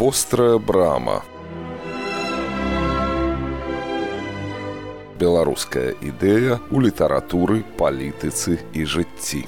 Вострая брама. Беларуская ідэя ў літаратуры, палітыцы і жыцці.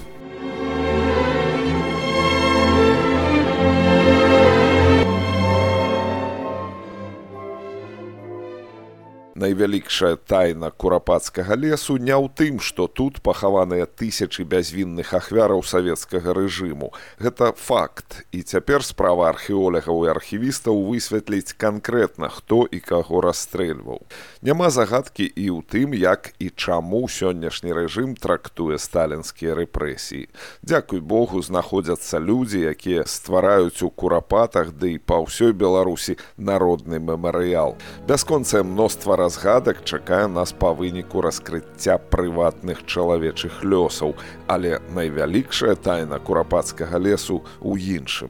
Найвялікшая тайна курапацкага лесу не ў тым, што тут пахаваныя тысячы бязвінных ахвяраў савецкага рэжыму. Гэта факт. І цяпер справа археолагаў і архівістаў высветліць канкрэтна, хто і каго расстрэльваў. Няма загадкі і ў тым, як і чаму сённяшні рэжым трактуе сталінскія рэпрэсіі. Дзякуй Богу, знаходзяцца людзі, якія ствараюць у Курапатах, ды і па ўсёй Беларусі народны мемарыял. Бясконцае мноства разгадак чакае нас па выніку раскрыцця прыватных чалавечых лёсаў, але найвялікшая тайна курапацкага лесу ў іншым.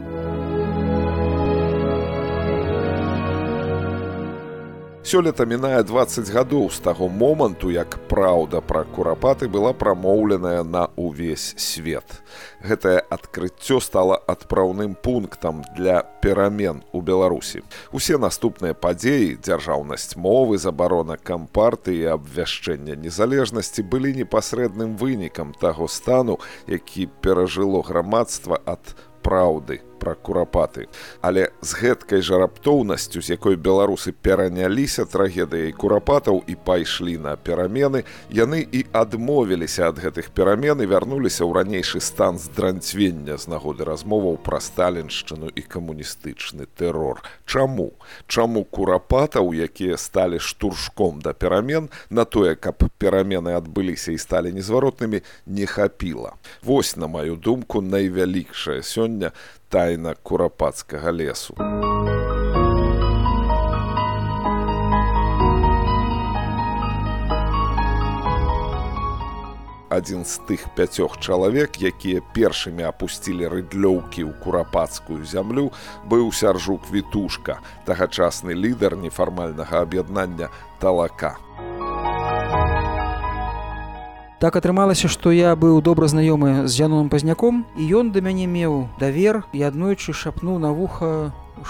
Сёлета мінае 20 гадоў з таго моманту, як праўда пра Курапаты была прамоўленая на ўвесь свет. Гэтае адкрыццё стала адпраўным пунктам для перамен у Беларусі. Усе наступныя падзеі, дзяржаўнасць мовы, забарона кампартыі і абвяшчэння незалежнасці былі непасрэдным вынікам таго стану, які перажыло грамадства ад праўды пра Курапаты. Але з гэткай жа раптоўнасцю, з якой беларусы пераняліся трагедыяй Курапатаў і пайшлі на перамены, яны і адмовіліся ад гэтых перамен і вярнуліся ў ранейшы стан здранцвення з нагоды размоваў пра сталіншчыну і камуністычны тэрор. Чаму? Чаму Курапатаў, якія сталі штуршком да перамен, на тое, каб перамены адбыліся і сталі незваротнымі, не хапіла? Вось, на маю думку, найвялікшая сёння тайна курапацкага лесу. Адзін з тых 5 чалавек, якія першымі апусцілі рыдлёўкі ў курапацкую зямлю, быў Сяржук Вітушка, тагачасны лідар нефармальнага аб'яднання «Талака». Так атрымалася, што я быў добра знаёмы з Яноном Пазняком, і ён да мяне меў давер і аднойчы шапнуў на вуха,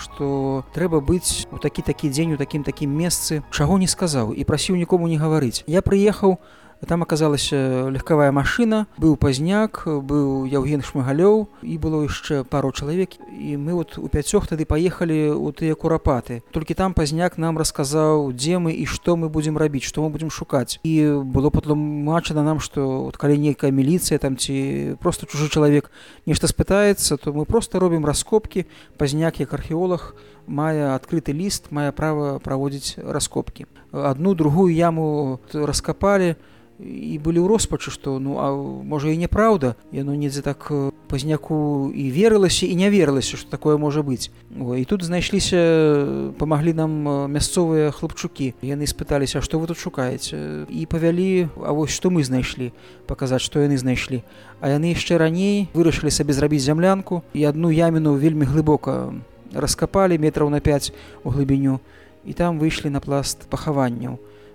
што трэба быць у такі-такі дзень, у такім-такім месцы, чаго не сказаў і прасіў нікому не гаварыць. Я прыехаў, там аказалася легкавая машына, быў Пазняк, быў Яўген Шмыгалёў і было яшчэ пару чалавек. І мы у 5 тады паехалі ў тыя Курапаты. Толькі там Пазняк нам расказаў, дзе мы і што мы будзем рабіць, што мы будзем шукаць. І было патлумачана нам, што калі нейкая міліцыя там ці проста чужы чалавек нешта спытаецца, то мы проста робім раскопкі. Пазняк, як археолог, мае адкрыты ліст, мае права праводзіць раскопкі. Адну, другую яму раскапалі, і былі ў роспачы, што, можа, і няправда. Яно недзе так Пазняку і верылася, і не верылася, што такое можа быць. І тут знайшліся, памаглі нам мясцовыя хлапчукі. Яны спыталіся, а што вы тут шукаеце? І павялі, а вось што мы знайшлі, паказаць, што яны знайшлі. А яны яшчэ раней вырашылі сабе зрабіць зямлянку і адну яміну вельмі глыбока раскапалі, метраў на 5 у глыбіню, і там выйшлі на пласт пахаванняў,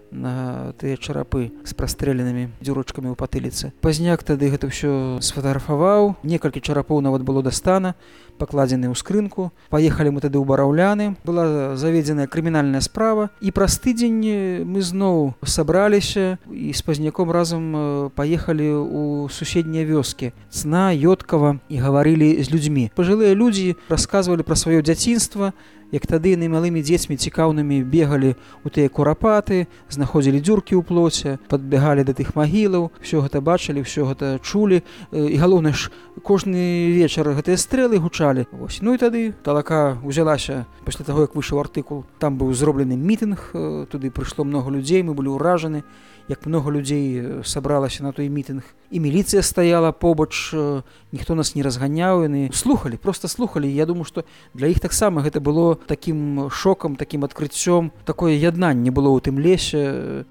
на тыя чарапы з прастрэленымі дзюрочкамі ў патыліцы. Пазняк тады гэта ўсё сфатаграфаваў, некалькі чарапоў нават было дастана, пакладзены ў скрынку. Паехалі мы тады ў Бараўляны, была заведзеная крымінальная справа, і праз тыдзень мы зноў сабраліся і з Пазняком разам паехалі ў суседнія вёскі Цна, Ёткава і гаварылі з людзьмі. Пажылыя людзі расказвалі пра сваё дзяцінства, як тады яны малымі дзецьмі цікаўнымі бегалі ў тыя Курапаты, знаходзілі дзюркі ў плоце, падбягалі да тых магілаў, усё гэта бачылі, усё гэта чулі. І галоўнае ж, кожны вечар гэтыя стрэлы гучалі. Ну і тады Талака ўзялася, пасля таго, як выйшаў артыкул, там быў зроблены мітынг, туды прыйшло многа людзей, мы былі ўражаны, як многа людзей сабралася на той мітынг. І міліцыя стаяла побач, ніхто нас не разганяў, яны слухалі, проста слухалі. Я думаю, што для іх таксама гэта было такім шокам, такім адкрыццём, такое яднанне было ў тым лесе.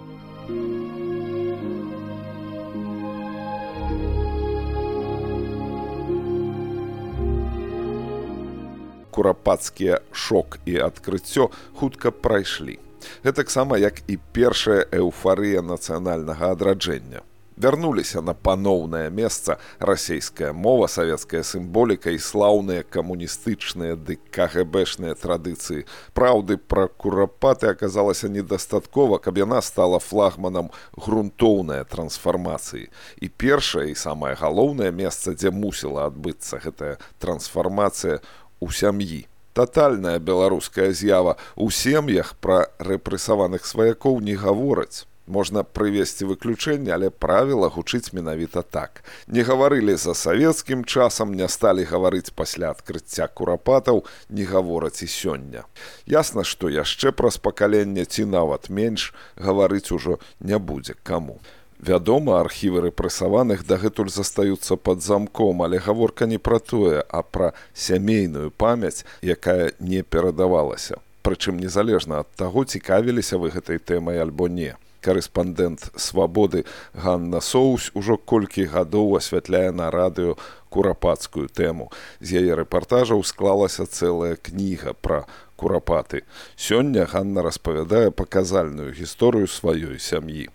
Курапацкія шок і адкрыццё хутка прайшлі. Гэтаксама, як і першая эўфарыя нацыянальнага адраджэння. Вярнуліся на паноўнае месца расейская мова, савецкая сімволіка і слаўныя камуністычныя ды КГБшныя традыцыі. Праўды пра курапаты аказалася недастаткова, каб яна стала флагманам грунтоўнай трансфармацыі. І першае і самае галоўнае месца, дзе мусіла адбыцца гэтая трансфармацыя, у сям'і. Татальная беларуская з'ява. У сем'ях пра рэпрэсаваных сваякоў не гавораць. Можна прывесці выключэнне, але правіла гучыць менавіта так. Не гаварылі за савецкім часам, не сталі гаварыць пасля адкрыцця курапатаў, не гавораць і сёння. Ясна, што яшчэ праз пакаленне ці нават менш гаварыць ужо не будзе каму. Вядома, архівы рэпрэсаваных дагэтуль застаюцца пад замком, але гаворка не пра тое, а пра сямейную памяць, якая не перадавалася. Прычым незалежна ад таго, цікавіліся вы гэтай тэмай альбо не. Карэспандэнт «Свабоды» Ганна Соусь ужо колькі гадоў асвятляе на радыё курапацкую тэму. З яе рэпартажаў склалася цэлая кніга пра курапаты. Сёння Ганна распавядае паказальную гісторыю сваёй сям'і.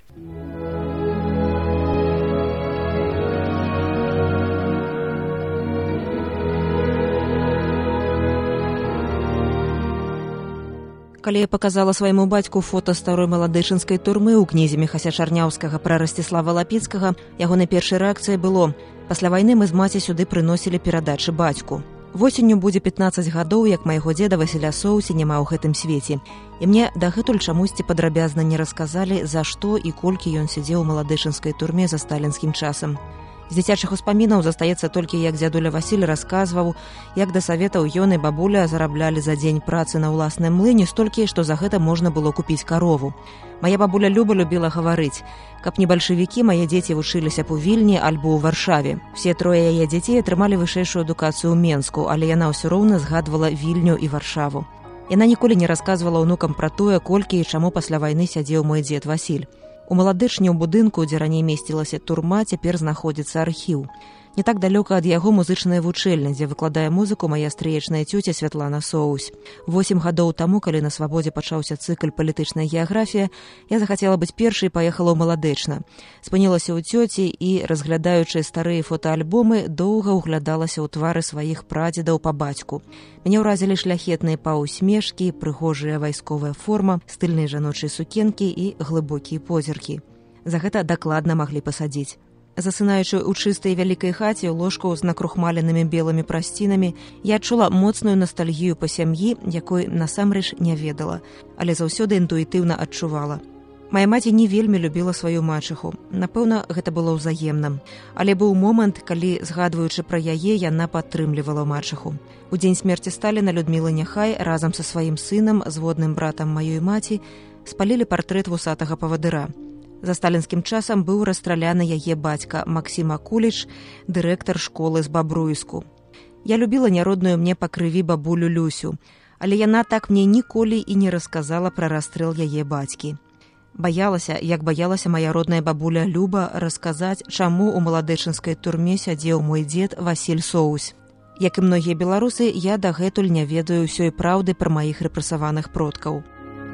Калі я паказала свайму бацьку фота старой маладэчынскай турмы ў кнізе Міхася Чарняўскага пра Расціслава Лапіцкага, ягонай першай рэакцыяй было: пасля вайны мы з маці сюды прыносілі перадачы бацьку. Восенню будзе 15 гадоў, як майго дзеда Васіля Соусі няма ў гэтым свеце. І мне дагэтуль чамусьці падрабязна не расказалі, за што і колькі ён сядзеў у маладэчынскай турме за сталінскім часам. З дзіцячых успамінаў застаецца толькі, як дзядуля Васіль расказваў, як да саветаў ён і бабуля зараблялі за дзень працы на ўласным млыне столькі, што за гэта можна было купіць карову. Мая бабуля Люба любіла гаварыць: каб не бальшавікі, мае дзеці вучыліся б у Вільні альбо ў Варшаве. Все трое яе дзяцей атрымалі вышэйшую адукацыю ў Менску, але яна ўсё роўна згадвала Вільню і Варшаву. Яна ніколі не расказвала ўнукам пра тое, колькі і чаму пасля вайны сядзеў мой дзед Васіль. У маладэчні ў будынку, дзе раней месцілася турма, цяпер знаходзіцца архіў. Не так далёка ад яго музычная вучэльня, дзе выкладае музыку мая стрыечная цёця Святлана Соусь. 8 гадоў таму, калі на Свабодзе пачаўся цыкл «Палітычная геаграфія», я захацела быць першай і паехала ў Маладэчна. Спынілася ў цёці і, разглядаючы старыя фотаальбомы, доўга ўглядалася ў твары сваіх прадзедаў па бацьку. Мяне ўразілі шляхетныя паўсмешкі, прыгожая вайсковая форма, стыльныя жаночыя сукенкі і глыбокія позіркі. За гэта дакладна маглі пасадзіць. Засынаючы ў чыстай вялікай хаце ў ложку з накрухмаленымі белымі прасцінамі, я адчула моцную настальгію па сям'і, якой насамрэч не ведала, але заўсёды інтуітыўна адчувала. Мая маці не вельмі любіла сваю мачыху. Напэўна, гэта было ўзаемна. Але быў момант, калі, згадваючы пра яе, яна падтрымлівала мачыху. У дзень смерці Сталіна Людміла Няхай разам са сваім сынам, зводным братам маёй маці, спалілі партрэт вусатага павадыра. За сталінскім часам быў расстраляны яе бацька Максім Акуліч, дырэктар школы з Бабруйску. Я любіла няродную мне па крыві бабулю Люсю, але яна так мне ніколі і не расказала пра расстрэл яе бацькі. Баялася, як баялася мая родная бабуля Люба, расказаць, чаму ў маладэчынскай турме сядзеў мой дзед Васіль Соусь. Як і многія беларусы, я дагэтуль не ведаю ўсёй праўды пра маіх рэпрэсаваных продкаў.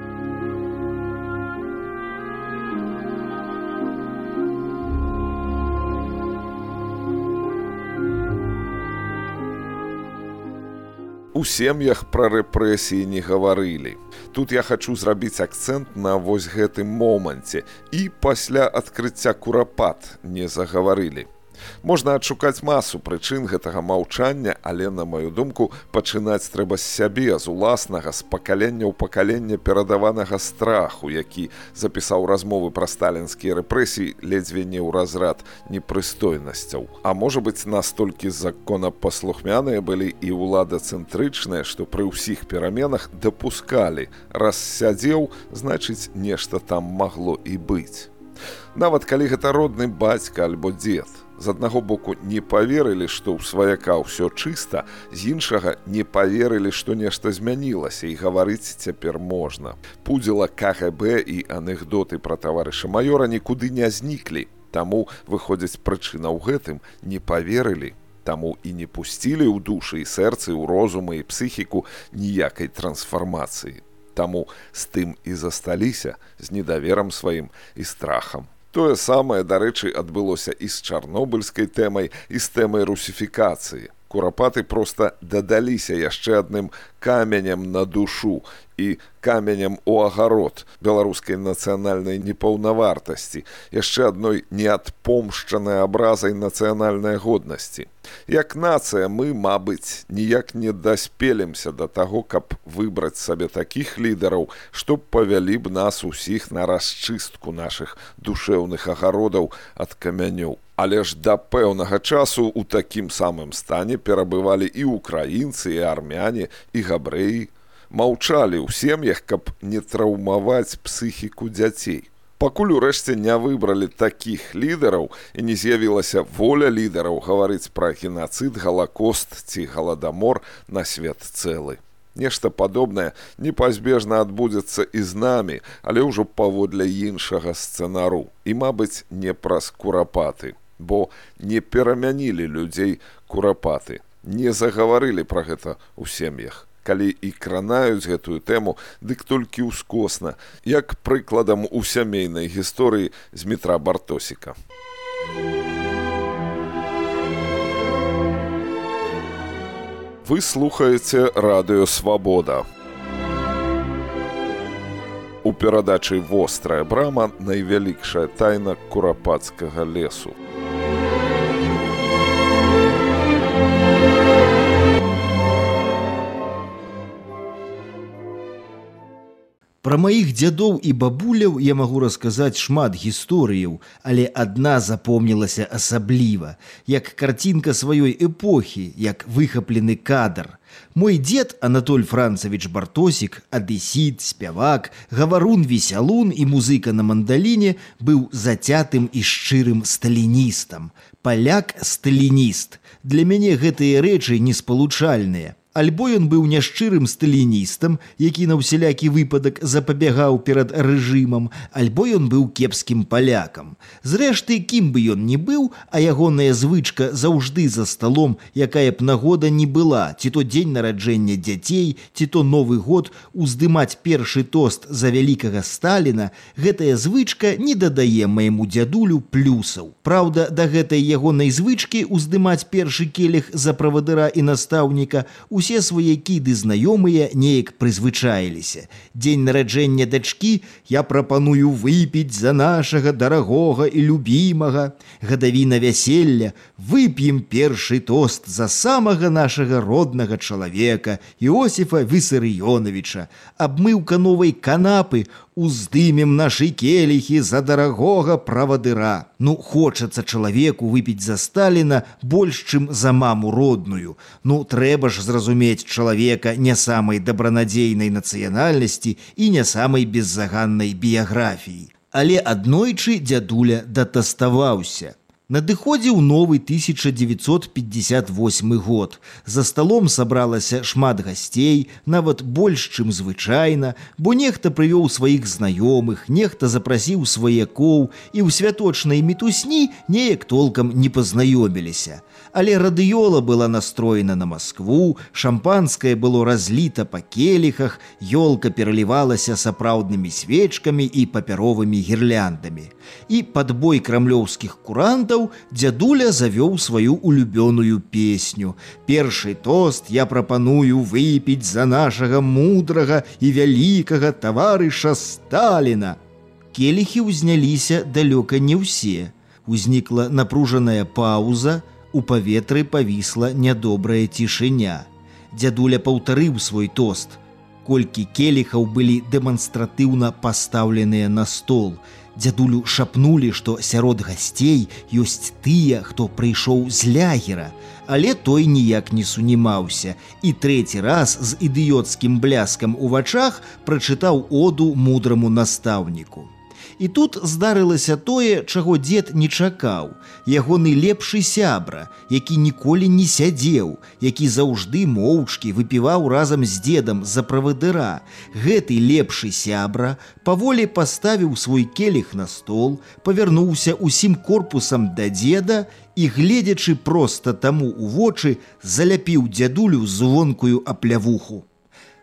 У сем'ях пра рэпрэсіі не гаварылі. Тут я хачу зрабіць акцэнт на вось гэтым моманце. І пасля адкрыцця курапат не загаварылі. Можна адшукаць масу прычын гэтага маўчання, але, на маю думку, пачынаць трэба з сябе, з уласнага, з пакалення ў пакаленне перадаванага страху, які запісаў размовы пра сталінскія рэпрэсіі ледзьве не ў разрад непрыстойнасцяў. А можа быць, настолькі законапаслухмяныя былі і ўладацэнтрычныя, што пры ўсіх пераменах дапускалі. Раз сядзеў, значыць, нешта там магло і быць. Нават калі гэта родны бацька альбо дзед. З аднаго боку не паверылі, што ў сваяка ўсё чыста, з іншага не паверылі, што нешта змянілася, і гаварыць цяпер можна. Пудзіла КГБ і анекдоты пра таварыша маёра нікуды не зніклі. Таму, выходзіць, прычына ў гэтым, не паверылі. Таму і не пусцілі ў душы і сэрцы, ў розумы і псіхіку ніякай трансфармацыі. Таму з тым і засталіся, з недаверам сваім і страхам. Тое самае, дарэчы, адбылося і з чарнобыльскай тэмай, і з тэмай русіфікацыі. Курапаты проста дадаліся яшчэ адным каменем на душу і каменем у агарод беларускай нацыянальнай непаўнавартасці, яшчэ адной неадпомшчанай абразай нацыянальнай годнасці. Як нацыя мы, мабыць, ніяк не даспелімся да таго, каб выбраць сабе такіх лідараў, што павялі б нас усіх на расчыстку нашых душэўных агародаў ад камянёў. Але ж да пэўнага часу ў такім самым стане перабывалі і украінцы, і армяне, і габрэі. Маўчалі ў сем'ях, каб не траўмаваць псіхіку дзяцей. Пакуль урэшце не выбралі такіх лідараў і не з'явілася воля лідараў гаварыць пра генацыд, галакост ці галадамор на свет цэлы. Нешта падобнае непазбежна адбудзецца і з намі, але ўжо паводле іншага сцэнару. І, мабыць, не праз курапаты. Бо не перамянілі людзей курапаты, не загаварылі пра гэта ў сем'ях. Калі і кранаюць гэтую тэму, дык толькі ўскосна, як прыкладам у сямейнай гісторыі з Дмітра Бартосіка. Вы слухаеце радыё «Свабода». У перадачы «Вострая брама» найвялікшая тайна курапацкага лесу. Пра маіх дзядоў і бабуляў я магу расказаць шмат гісторыяў, але адна запомнілася асабліва, як карцінка сваёй эпохі, як выхаплены кадр. Мой дзед Анатоль Францавіч Бартосік, адысіт, спявак, гаварун-весялун і музыка на мандаліне, быў зацятым і шчырым сталіністам. Паляк-сталініст. Для мяне гэтыя рэчы неспалучальныя. Альбо ён быў няшчырым сталіністам, які на ўсялякі выпадак запабягаў перад рэжымам, альбо ён быў кепскім палякам. Зрэшты, кім бы ён ні быў, а ягоная звычка заўжды за сталом, якая б нагода не была, ці то дзень нараджэння дзяцей, ці то Новы год, уздымаць першы тост за вялікага Сталіна, гэтая звычка не дадае майму дзядулю плюсаў. Праўда, да гэтай ягонай звычкі уздымаць першы келіх за правадыра і настаўніка усе сваякі ды знаёмыя неяк прызвычаіліся. Дзень нараджэння дачкі я прапаную выпіць за нашага дарагога і любімага. Гадавіна вяселля вып'ем першы тост за самага нашага роднага чалавека Іосіфа Вісарыёнавіча. Абмыўка новай канапы уздымем нашы келіхі за дарагога правадыра. Ну, хочацца чалавеку выпіць за Сталіна больш, чым за маму родную. Ну, трэба ж зразумець чалавека не самай дабранадзейнай нацыянальнасці і не самай беззаганнай біяграфіі. Але аднойчы дзядуля датаставаўся. Надыходзіў новы 1958 год. За сталом сабралася шмат гасцей, нават больш, чым звычайна, бо нехта прывёў сваіх знаёмых, нехта запрасіў сваякоў, і ў святочнай мітусні неяк толкам не пазнаёміліся. Але радыёла была настроена на Маскву, шампанскае было разліта па келіхах, ёлка пералівалася сапраўднымі свечкамі і папяровымі гірляндамі. І пад бой крамлёўскіх курантаў дзядуля завёў сваю улюбёную песню. Першы тост я прапаную выпіць за нашага мудрага і вялікага таварыша Сталіна. Келіхі ўзняліся далёка не ўсе. Узнікла напружаная паўза, у паветры павісла нядобрая цішыня. Дзядуля паўтарыў свой тост. Колькі келіхаў былі дэманстратыўна пастаўленыя на стол. Дзядулю шапнулі, што сярод гасцей ёсць тыя, хто прыйшоў з лягера, але той ніяк не сунімаўся і трэці раз з ідыёцкім бляскам у вачах прачытаў оду мудраму настаўніку. І тут здарылася тое, чаго дзед не чакаў. Ягоны лепшы сябра, які ніколі не сядзеў, які заўжды моўчкі выпіваў разам з дзедам за правадыра. Гэты лепшы сябра паволі паставіў свой келіх на стол, павярнуўся усім корпусам да дзеда і, гледзячы проста таму ў вочы, заляпіў дзядулю звонкую аплявуху.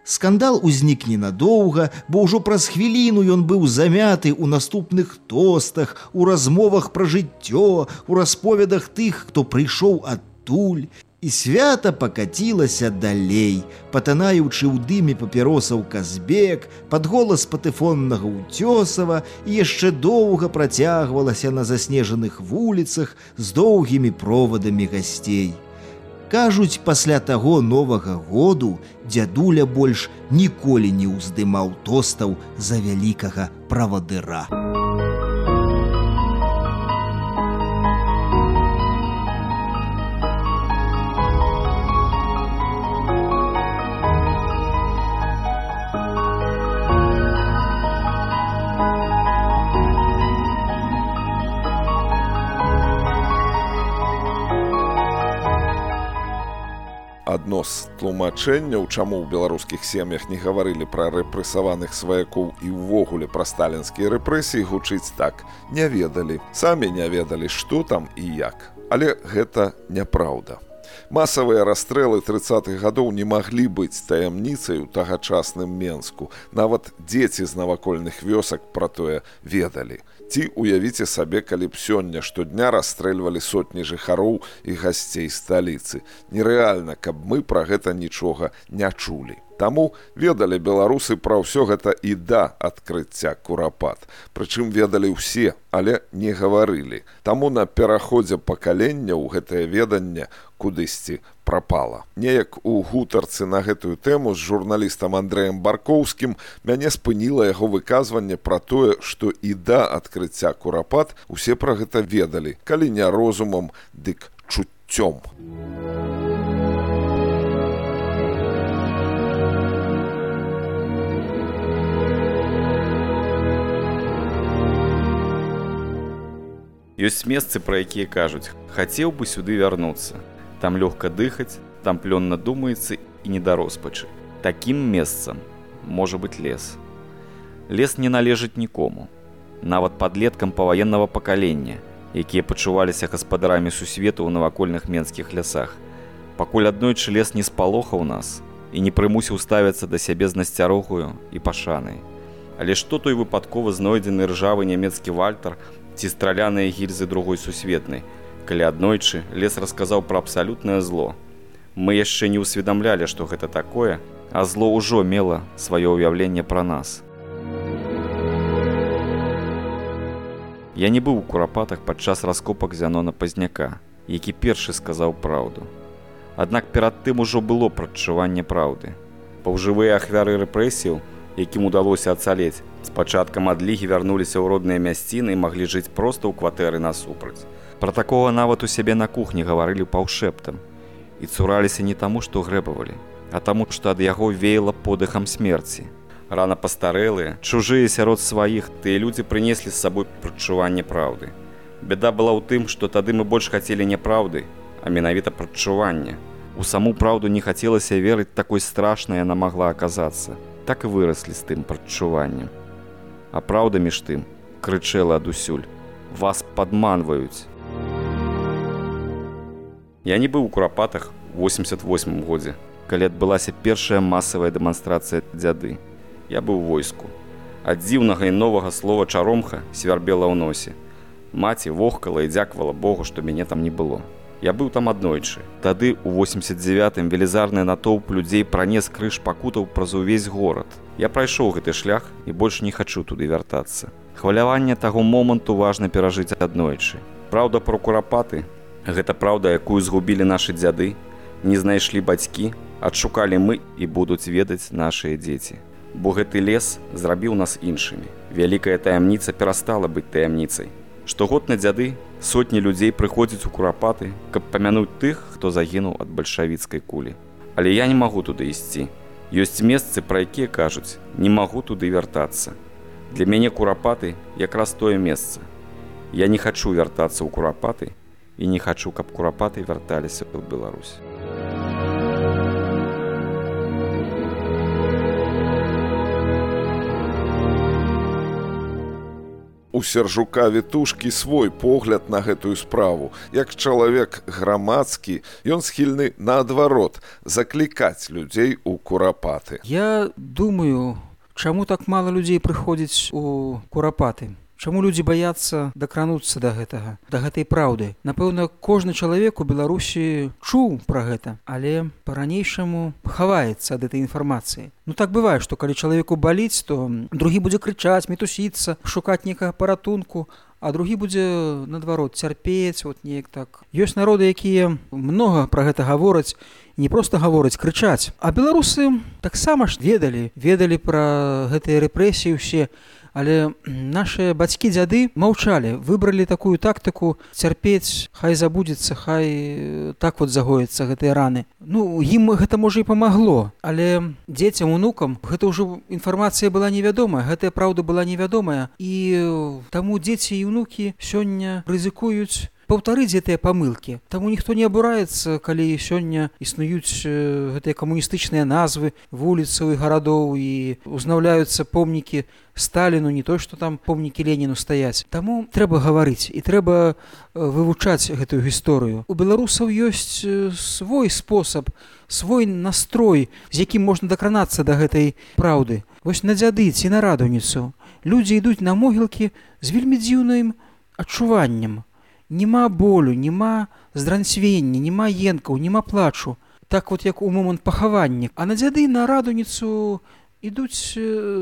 Скандал узнік ненадоўга, бо ўжо праз хвіліну ён быў замяты ў наступных тостах, у размовах пра жыццё, у расповедах тых, хто прыйшоў адтуль. І свята пакацілася далей, патанаючы ў дыме папіросаў Казбек, пад голас патэфоннага Уцёсава, і яшчэ доўга працягвалася на заснежаных вуліцах з доўгімі провадамі гасцей. Кажуць, пасля таго Новага году дзядуля больш ніколі не ўздымаў тостаў за вялікага правадыра. Адно з тлумачэнняў, чаму ў беларускіх сем'ях не гаварылі пра рэпрэсаваных сваякоў і ўвогуле пра сталінскія рэпрэсіі, гучыць так: не ведалі, самі не ведалі, што там і як. Але гэта няпраўда. Масавыя расстрэлы 30-х гадоў не маглі быць таямніцай у тагачасным Менску. Нават дзеці з навакольных вёсак пра тое ведалі. Ці уявіце сабе, калі б сёння штодня расстрэльвалі сотні жыхароў і гасцей сталіцы. Нерэальна, каб мы пра гэта нічога не чулі. Таму ведалі беларусы пра ўсё гэта і да адкрыцця Курапат. Прычым ведалі ўсе, але не гаварылі. Таму на пераходзе пакаленняў гэтае веданне кудысьці прапала. Неяк у гутарцы на гэтую тэму з журналістам Андрэем Баркоўскім мяне спыніла яго выказванне пра тое, што і да адкрыцця Курапат усе пра гэта ведалі, калі не розумам, дык чуццём. Ёсць месцы, пра якія кажуць: хацеў бы сюды вярнуцца. Там лёгка дыхаць, там плённа думаецца і не да роспачы. Такім месцам можа быць лес. Лес не належыць нікому, нават падлеткам паваеннага пакалення, якія пачуваліся гаспадарамі сусвету ў навакольных менскіх лясах. Пакуль аднойчы лес не спалохаў нас і не прымусіў ставіцца да сябе з насцярогаю і пашанай. Але што той выпадкова знойдзены ржавы нямецкі вальтар ці страляныя гільзы другой сусветнай, калі аднойчы лес расказаў пра абсалютнае зло. Мы яшчэ не ўсведамлялі, што гэта такое, а зло ўжо мела сваё ўяўленне пра нас. Я не быў у Курапатах падчас раскопак Зянона Пазняка, які першы сказаў праўду. Аднак перад тым ужо было прадчуванне праўды. Паўжывыя ахвяры рэпрэсіяў, якім удалося ацалець, з пачаткам адлігі вярнуліся ў родныя мясціны і маглі жыць проста ў кватэры насупраць. Пра такога нават у сябе на кухні гаварылі паўшэптам і цураліся не таму, што грэбавалі, а таму, што ад яго веяла подыхам смерці. Рана пастарэлыя, чужыя сярод сваіх, тыя людзі прынеслі з сабой прадчуванне праўды. Бяда была ў тым, што тады мы больш хацелі не праўды, а менавіта прадчування. У саму праўду не хацелася верыць, такой страшнай яна магла аказацца. Так і выраслі з тым прадчуваннем. А праўда між тым крычэла адусюль: вас падманваюць. Я не быў у Курапатах у 88 годзе, калі адбылася першая масавая дэманстрацыя дзяды. Я быў у войску. Ад дзіўнага і новага слова чаромха свярбела ў носе. Маці вохкала і дзякавала Богу, што мяне там не было. Я быў там аднойчы. Тады, у 89-м, велізарны натоўп людзей пранес крыж пакутаў праз увесь горад. Я прайшоў гэты шлях і больш не хачу туды вяртацца. Хваляванне таго моманту важна перажыць аднойчы. Праўда пра Курапаты — гэта праўда, якую згубілі нашы дзяды, не знайшлі бацькі, адшукалі мы і будуць ведаць нашыя дзеці. Бо гэты лес зрабіў нас іншымі. Вялікая таямніца перастала быць таямніцай. Штогод на дзяды сотні людзей прыходзяць у Курапаты, каб памянуць тых, хто загінуў ад бальшавіцкай кулі. Але я не магу туды ісці. Ёсць месцы, пра якія кажуць: не магу туды вяртацца. Для мяне Курапаты якраз тое месца. Я не хачу вяртацца ў Курапаты і не хачу, каб Курапаты вярталіся ў Беларусь. У Сержука Вітушкі свой погляд на гэтую справу. Як чалавек грамадскі, ён схільны наадварот заклікаць людзей у курапаты. Я думаю, чаму так мала людзей прыходзіць у курапаты? Чаму людзі баяцца дакрануцца да гэтага, да гэтай праўды? Напэўна, кожны чалавек у Беларусі чуў пра гэта, але па-ранейшаму хаваецца ад этой інфармацыі. Ну так бывае, што калі чалавеку баліць, то другі будзе крычаць, мітусіцца, шукаць некага паратунку, а другі будзе, наадварот, цярпець, вот неяк так. Ёсць народы, якія многа пра гэта гавораць, не проста гавораць, крычаць. А беларусы таксама ж ведалі пра гэтыя рэпрэсіі ўсе, але нашыя бацькі-дзяды маўчалі, выбралі такую тактыку цярпець, хай забудзецца, хай так вот загояцца гэтыя раны. Ну, ім гэта можа і памагло, але дзецям, унукам гэта ўжо інфармацыя была невядомая, гэтая праўда была невядомая, і таму дзеці і ўнукі сёння рызыкуюць паўтарыць гэтыя памылкі. Таму ніхто не абураецца, калі сёння існуюць гэтыя камуністычныя назвы вуліцаў і гарадоў і узнаўляюцца помнікі Сталіну, не то, што там помнікі Леніну стаяць. Таму трэба гаварыць і трэба вывучаць гэтую гісторыю. У беларусаў ёсць свой спосаб, свой настрой, з якім можна дакранацца да гэтай праўды. Вось на дзяды ці на радуніцу людзі ідуць на могілкі з вельмі дзіўным адчуваннем. Нема болю, нема здранцвення, нема енкаў, нема плачу. Так вот, як у момант пахавання. А на дзяды на радуніцу ідуць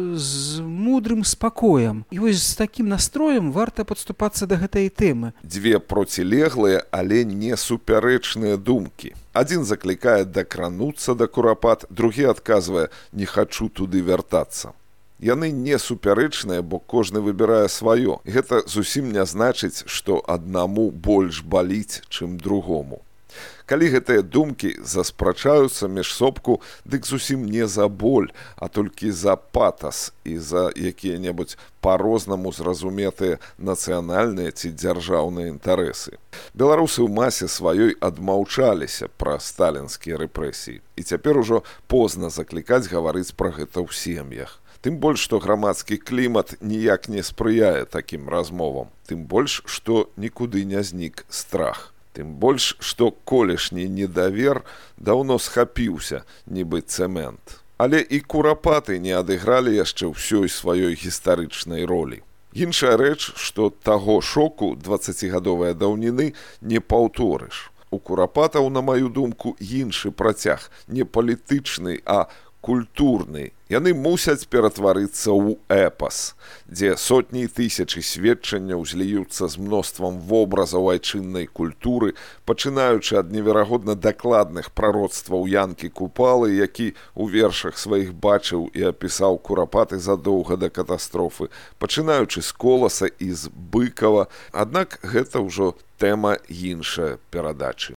з мудрым спакоем. І вось з такім настроем варта падступацца да гэтай тэмы. Дзве процілеглыя, але не супярэчныя думкі. Адзін заклікае дакрануцца да курапат, другі адказвае: «Не хачу туды вяртацца». Яны не супярэчныя, бо кожны выбірае сваё. Гэта зусім не значыць, што аднаму больш баліць, чым другому. Калі гэтыя думкі заспрачаюцца між собку, дык зусім не за боль, а толькі за патас і за якія-небудзь па-рознаму зразуметыя нацыянальныя ці дзяржаўныя інтарэсы. Беларусы ў масе сваёй адмаўчаліся пра сталінскія рэпрэсіі, і цяпер ужо позна заклікаць гаварыць пра гэта ў сем'ях. Тым больш, што грамадскі клімат ніяк не спрыяе такім размовам. Тым больш, што нікуды не знік страх. Тым больш, што колішні недавер даўно схапіўся, нібы цэмент. Але і курапаты не адыгралі яшчэ ўсёй сваёй гістарычнай ролі. Іншая рэч, што таго шоку 20гадовай даўніны не паўторыш. У курапатаў, на маю думку, іншы працяг, не палітычны, а культурны. Яны мусяць ператварыцца ў эпас, дзе сотні і тысячы сведчанняў зліюцца з мноствам вобразаў айчыннай культуры, пачынаючы ад неверагодна дакладных прароцтваў Янкі Купалы, які ў вершах сваіх бачыў і апісаў курапаты задоўга да катастрофы, пачынаючы з Коласа і з Быкава. Аднак гэта ўжо тэма іншая перадачы.